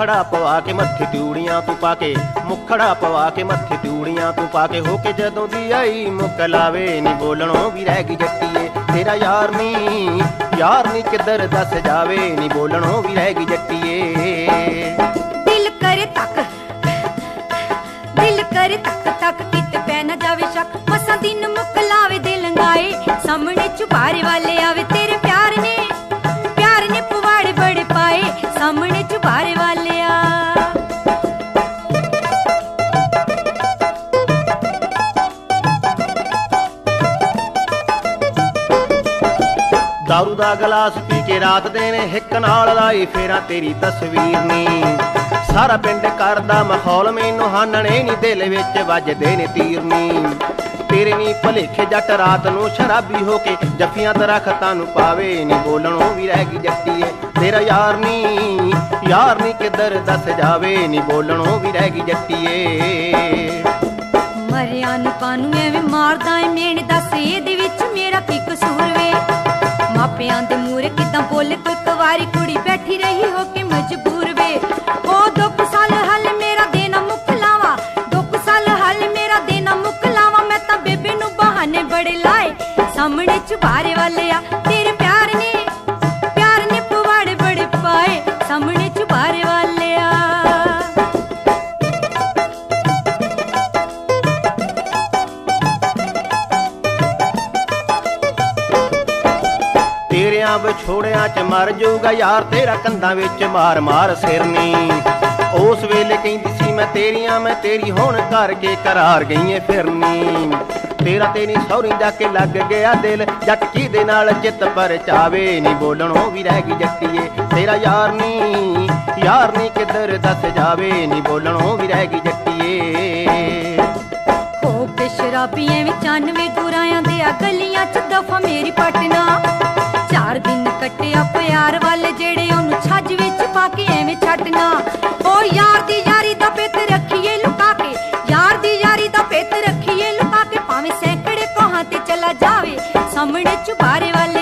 ਮੁਖੜਾ ਪਵਾ ਕੇ ਮੱਥੇ ਤੂੜੀਆਂ ਤੂੰ ਪਾ ਕੇ, ਮੁਖੜਾ ਪਵਾ ਕੇ ਮੱਥੇ ਤੂੜੀਆਂ ਤੂੰ ਪਾ ਕੇ, ਹੋ ਕੇ ਜਦੋਂ ਦੀ ਆਈ ਮੁੱਕ ਲਾਵੇ ਨੀ ਬੋਲਣੋਂ ਵੀ ਰਹਿ ਗਈ ਜੱਟੀਏ। ਤੇਰਾ ਯਾਰ ਨੀ ਕਿੱਧਰ ਦੱਸ ਜਾਵੇ ਨੀ ਬੋਲਣੋਂ ਵੀ ਰਹਿ ਗਈ ਜੱਟੀਏ। ਦਿਲ ਕਰੇ ਤੱਕ ਤੱਕ ਕਿਤੇ ਪੈ ਨਾ ਜਾਵੇ ਸ਼ੱਕ, ਮਸਾਂ ਦਿਨ ਮੁੱਕ ਲਾਵੇ ਦਿਲ ਲੰਗਾਏ, ਸਾਹਮਣੇ ਚੁਬਾਰੇ ਵਾਲੇ ਆਵੇ ਤੇਰੇ ਪਿਆਰ ਨੇ ਪਵਾੜੇ ਬੜੇ ਪਾਏ, ਸਾਹਮਣੇ ਚੁਬਾਰੇ ਵਾਲੇ ਆ। दारू दा गलास पी के रात देने हिक नाल लाई फेरा तेरी तस्वीर नी, सारा पिंड करदा माहौल मैनू हानने नी, दिल विच वजदे ने तीर नी। तेरे नी भलेखे जट रात नू शराबी हो के जफियां दरख्तां नू पावे नी बोलणों भी रह गई जट्टीए। तेरा यार नी किधर दस जावे नी बोलणों भी रह गई जट्टीए। मरिया नी कानू एवें मारदा ए मेण दस इहदे विच मेरा की कसूर वे, मापियां दे मूहरे किदां बोले कोई कवारी कुड़ी बैठी रही हो के मजबूर वे। ओ 2 साल हल मेरा देना मुक लावा, 2 साल हल मेरा देना मुक लावा, मैं तां बेबे नू बहाने बड़े लाए, सामने चुबारे वाले आ तेरे प्यार ने पवाड़े बड़े पाए, सामने चुबारे वाले आ। तेरियां विछोड़ियां च मर जाऊगा यार तेरा कंधां विच मार मार सिर नी। उस वेले कहंदी सी मैं तेरी हुण करके करार गई फिरनी। तेरा तेरी सौरी जाके लग गया दिल, जट किहदे नाल चित पर चावे नी बोलणों भी रह गई जट्टीए। तेरा यार नी किधर दस जावे नी बोलणों भी रह गई जट्टीए। हो के शराबी एवें 94 गुरायां दे आ गलियां च दफा मेरी पटना, 4 दिन कट्टिया प्यार वाले जेड़े ओनू छज विच पा के एवें छटना। ओ यार दी यारी दा पेत रखिए लुका के, यार दी यारी दा पेत रखिए लुका के, भावें सैकड़े कोहां ते चला जावे, सामने चुबारे वाले